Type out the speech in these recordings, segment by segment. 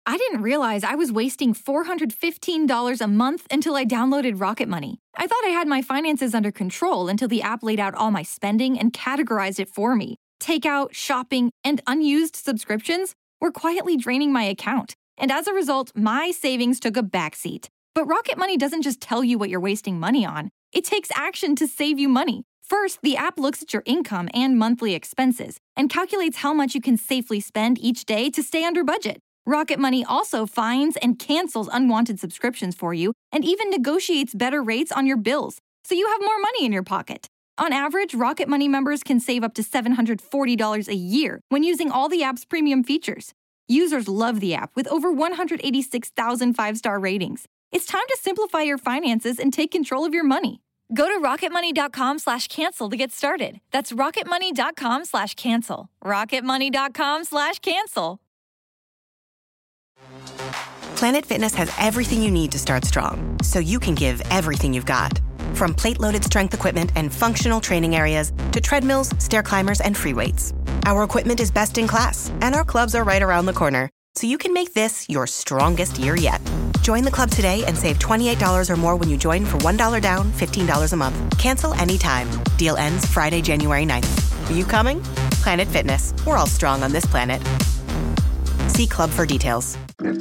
I didn't realize I was wasting $415 a month until I downloaded Rocket Money. I thought I had my finances under control until the app laid out all my spending and categorized it for me. Takeout, shopping, and unused subscriptions were quietly draining my account. And as a result, my savings took a backseat. But Rocket Money doesn't just tell you what you're wasting money on. It takes action to save you money. First, the app looks at your income and monthly expenses and calculates how much you can safely spend each day to stay under budget. Rocket Money also finds and cancels unwanted subscriptions for you and even negotiates better rates on your bills, so you have more money in your pocket. On average, Rocket Money members can save up to $740 a year when using all the app's premium features. Users love the app with over 186,000 five-star ratings. It's time to simplify your finances and take control of your money. Go to rocketmoney.com/cancel to get started. That's rocketmoney.com/cancel. rocketmoney.com/cancel. Planet Fitness has everything you need to start strong, so you can give everything you've got. From plate-loaded strength equipment and functional training areas to treadmills, stair climbers, and free weights. Our equipment is best in class, and our clubs are right around the corner, so you can make this your strongest year yet. Join the club today and save $28 or more when you join for $1 down, $15 a month. Cancel anytime. Deal ends Friday, January 9th. Are you coming? Planet Fitness. We're all strong on this planet. See club for details.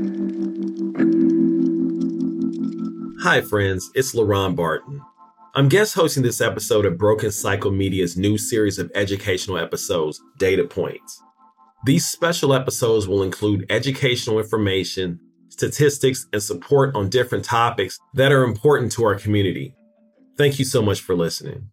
Hi, friends. It's LaRon Barton. I'm guest hosting this episode of Broken Cycle Media's new series of educational episodes, Data Points. These special episodes will include educational information, statistics, and support on different topics that are important to our community. Thank you so much for listening.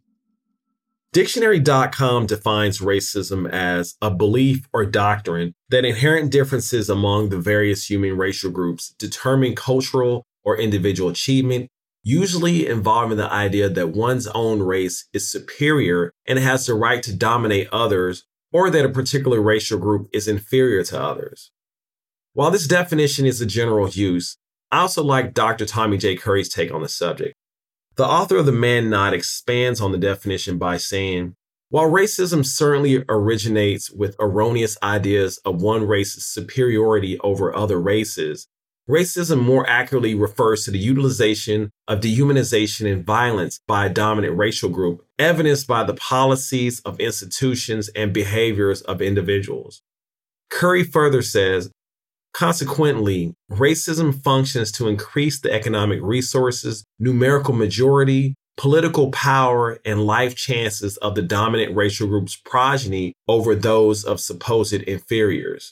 Dictionary.com defines racism as a belief or doctrine that inherent differences among the various human racial groups determine cultural or individual achievement, usually involving the idea that one's own race is superior and has the right to dominate others, or that a particular racial group is inferior to others. While this definition is a general use, I also like Dr. Tommy J. Curry's take on the subject. The author of The Man Not expands on the definition by saying, while racism certainly originates with erroneous ideas of one race's superiority over other races, racism more accurately refers to the utilization of dehumanization and violence by a dominant racial group, evidenced by the policies of institutions and behaviors of individuals. Curry further says, consequently, racism functions to increase the economic resources, numerical majority, political power, and life chances of the dominant racial group's progeny over those of supposed inferiors.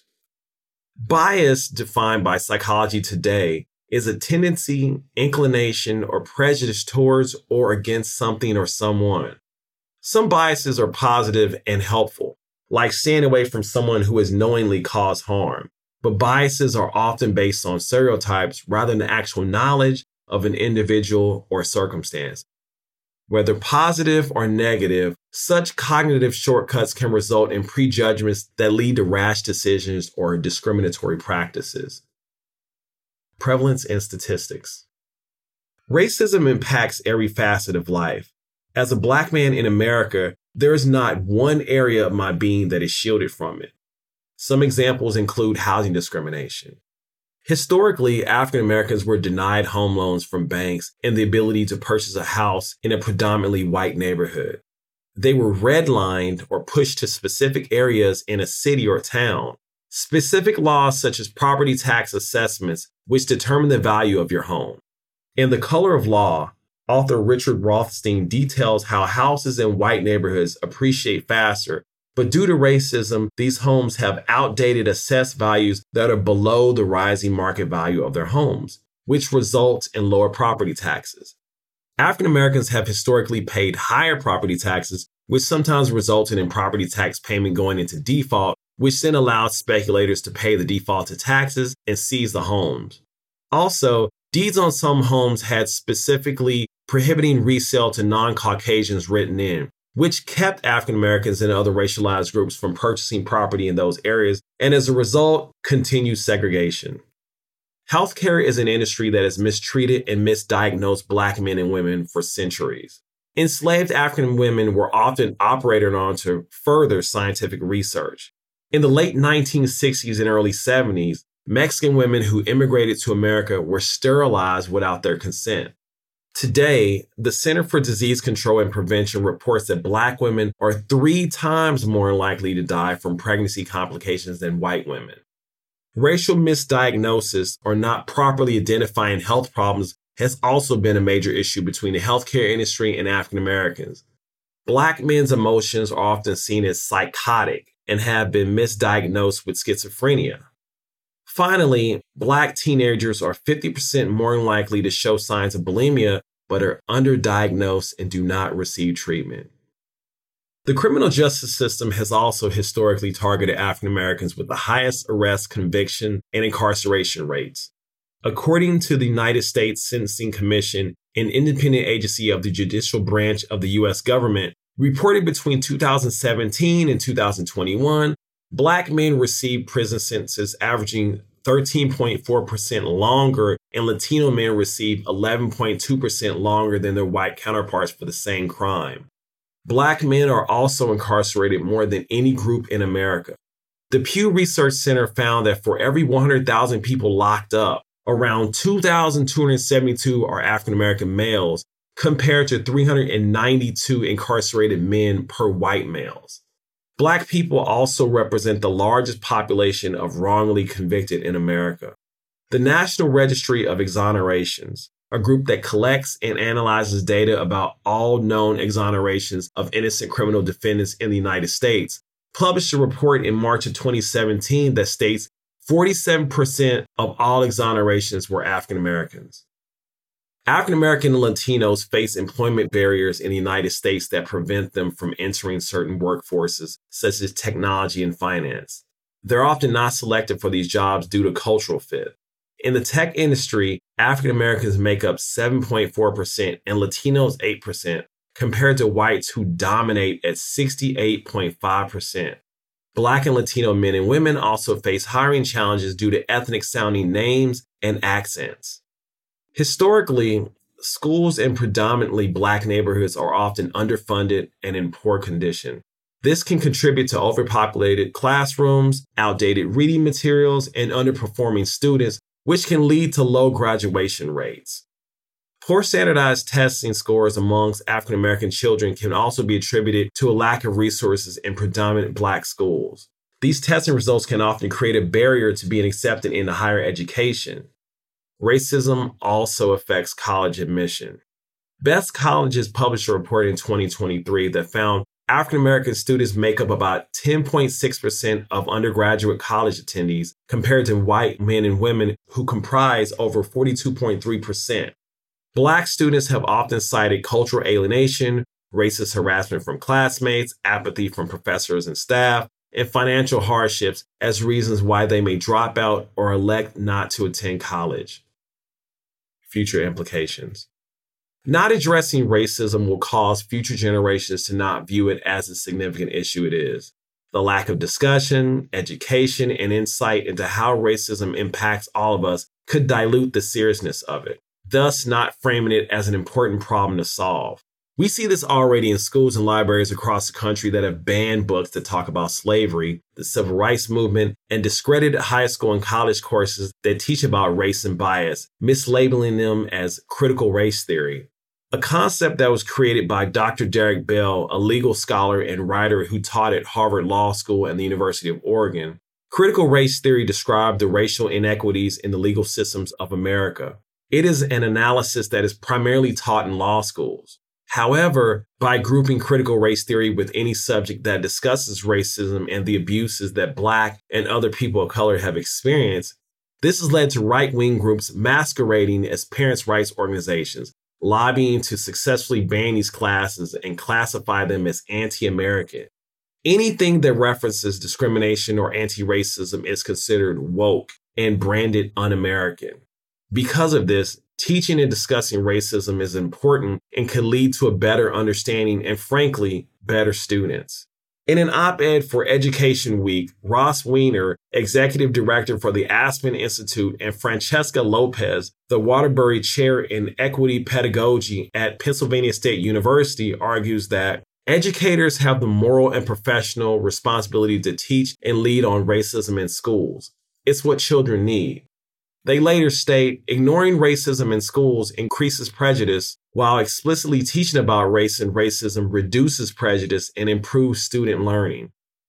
Bias, defined by Psychology Today, is a tendency, inclination, or prejudice towards or against something or someone. Some biases are positive and helpful, like staying away from someone who has knowingly caused harm. But biases are often based on stereotypes rather than actual knowledge of an individual or circumstance. Whether positive or negative, such cognitive shortcuts can result in prejudgments that lead to rash decisions or discriminatory practices. Prevalence and statistics. Racism impacts every facet of life. As a Black man in America, there is not one area of my being that is shielded from it. Some examples include housing discrimination. Historically, African Americans were denied home loans from banks and the ability to purchase a house in a predominantly white neighborhood. They were redlined or pushed to specific areas in a city or town. Specific laws such as property tax assessments, which determine the value of your home. In The Color of Law, author Richard Rothstein details how houses in white neighborhoods appreciate faster. But due to racism, these homes have outdated assessed values that are below the rising market value of their homes, which results in lower property taxes. African Americans have historically paid higher property taxes, which sometimes resulted in property tax payment going into default, which then allowed speculators to pay the defaulted taxes and seize the homes. Also, deeds on some homes had specifically prohibiting resale to non-Caucasians written in, which kept African Americans and other racialized groups from purchasing property in those areas, and as a result, continued segregation. Healthcare is an industry that has mistreated and misdiagnosed Black men and women for centuries. Enslaved African women were often operated on to further scientific research. In the late 1960s and early 70s, Mexican women who immigrated to America were sterilized without their consent. Today, the Center for Disease Control and Prevention reports that Black women are 3 times more likely to die from pregnancy complications than white women. Racial misdiagnosis or not properly identifying health problems has also been a major issue between the healthcare industry and African Americans. Black men's emotions are often seen as psychotic and have been misdiagnosed with schizophrenia. Finally, Black teenagers are 50% more likely to show signs of bulimia, but are underdiagnosed and do not receive treatment. The criminal justice system has also historically targeted African Americans with the highest arrest, conviction, and incarceration rates. According to the United States Sentencing Commission, an independent agency of the judicial branch of the U.S. government, reported between 2017 and 2021, Black men received prison sentences averaging 13.4% longer, and Latino men received 11.2% longer than their white counterparts for the same crime. Black men are also incarcerated more than any group in America. The Pew Research Center found that for every 100,000 people locked up, around 2,272 are African American males, compared to 392 incarcerated men per white males. Black people also represent the largest population of wrongly convicted in America. The National Registry of Exonerations, a group that collects and analyzes data about all known exonerations of innocent criminal defendants in the United States, published a report in March of 2017 that states 47% of all exonerations were African Americans. African American and Latinos face employment barriers in the United States that prevent them from entering certain workforces, such as technology and finance. They're often not selected for these jobs due to cultural fit. In the tech industry, African Americans make up 7.4% and Latinos 8%, compared to whites who dominate at 68.5%. Black and Latino men and women also face hiring challenges due to ethnic-sounding names and accents. Historically, schools in predominantly Black neighborhoods are often underfunded and in poor condition. This can contribute to overpopulated classrooms, outdated reading materials, and underperforming students, which can lead to low graduation rates. Poor standardized testing scores amongst African American children can also be attributed to a lack of resources in predominant Black schools. These testing results can often create a barrier to being accepted into higher education. Racism also affects college admission. Best Colleges published a report in 2023 that found African American students make up about 10.6% of undergraduate college attendees, compared to white men and women who comprise over 42.3%. Black students have often cited cultural alienation, racist harassment from classmates, apathy from professors and staff, and financial hardships as reasons why they may drop out or elect not to attend college. Future implications. Not addressing racism will cause future generations to not view it as a significant issue it is. The lack of discussion, education, and insight into how racism impacts all of us could dilute the seriousness of it, thus not framing it as an important problem to solve. We see this already in schools and libraries across the country that have banned books that talk about slavery, the civil rights movement, and discredited high school and college courses that teach about race and bias, mislabeling them as critical race theory. A concept that was created by Dr. Derek Bell, a legal scholar and writer who taught at Harvard Law School and the University of Oregon. Critical race theory described the racial inequities in the legal systems of America. It is an analysis that is primarily taught in law schools. However, by grouping critical race theory with any subject that discusses racism and the abuses that Black and other people of color have experienced, this has led to right-wing groups masquerading as parents' rights organizations, lobbying to successfully ban these classes and classify them as anti-American. Anything that references discrimination or anti-racism is considered woke and branded un-American. Because of this, teaching and discussing racism is important and can lead to a better understanding and, frankly, better students. In an op-ed for Education Week, Ross Weiner, executive director for the Aspen Institute, and Francesca Lopez, the Waterbury Chair in Equity Pedagogy at Pennsylvania State University, argues that educators have the moral and professional responsibility to teach and lead on racism in schools. It's what children need. They later state, ignoring racism in schools increases prejudice, while explicitly teaching about race and racism reduces prejudice and improves student learning.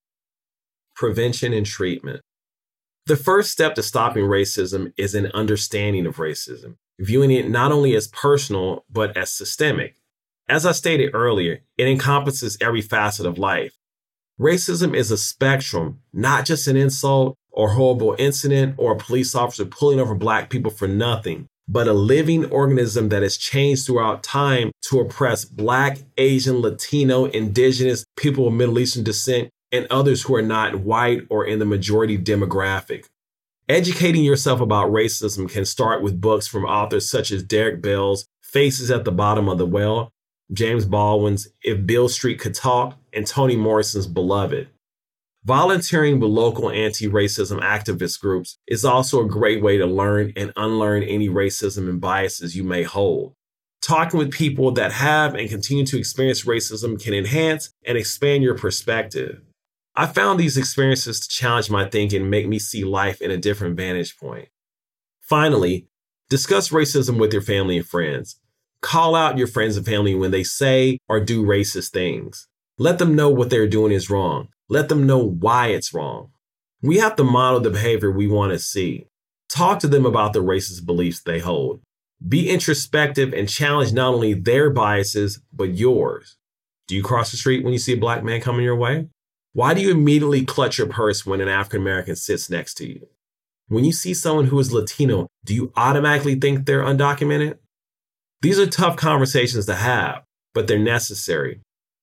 Prevention and treatment. The first step to stopping racism is an understanding of racism, viewing it not only as personal, but as systemic. As I stated earlier, it encompasses every facet of life. Racism is a spectrum, not just an insult or horrible incident or a police officer pulling over Black people for nothing, but a living organism that has changed throughout time to oppress Black, Asian, Latino, Indigenous, people of Middle Eastern descent, and others who are not white or in the majority demographic. Educating yourself about racism can start with books from authors such as Derek Bell's Faces at the Bottom of the Well, James Baldwin's If Beale Street Could Talk, and Toni Morrison's Beloved. Volunteering with local anti-racism activist groups is also a great way to learn and unlearn any racism and biases you may hold. Talking with people that have and continue to experience racism can enhance and expand your perspective. I found these experiences to challenge my thinking and make me see life in a different vantage point. Finally, discuss racism with your family and friends. Call out your friends and family when they say or do racist things. Let them know what they're doing is wrong. Let them know why it's wrong. We have to model the behavior we want to see. Talk to them about the racist beliefs they hold. Be introspective and challenge not only their biases, but yours. Do you cross the street when you see a Black man coming your way? Why do you immediately clutch your purse when an African American sits next to you? When you see someone who is Latino, do you automatically think they're undocumented? These are tough conversations to have, but they're necessary.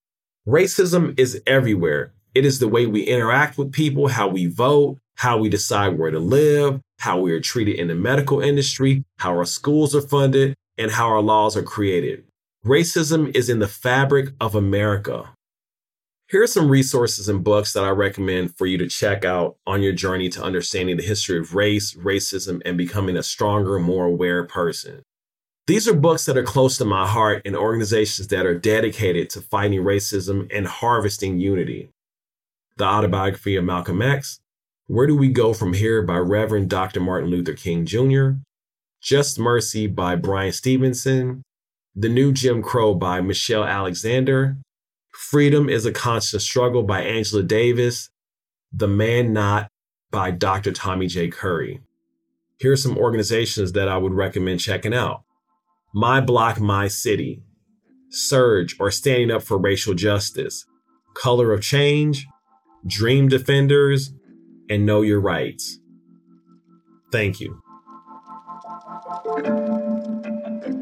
Racism is everywhere. It is the way we interact with people, how we vote, how we decide where to live, how we are treated in the medical industry, how our schools are funded, and how our laws are created. Racism is in the fabric of America. Here are some resources and books that I recommend for you to check out on your journey to understanding the history of race, racism, and becoming a stronger, more aware person. These are books that are close to my heart and organizations that are dedicated to fighting racism and harvesting unity. The Autobiography of Malcolm X, Where Do We Go From Here by Reverend Dr. Martin Luther King Jr., Just Mercy by Brian Stevenson, The New Jim Crow by Michelle Alexander, Freedom is a Constant Struggle by Angela Davis, The Man Not by Dr. Tommy J. Curry. Here are some organizations that I would recommend checking out. My Block, My City, Surge or Standing Up for Racial Justice, Color of Change, Dream Defenders, and Know Your Rights. Thank you.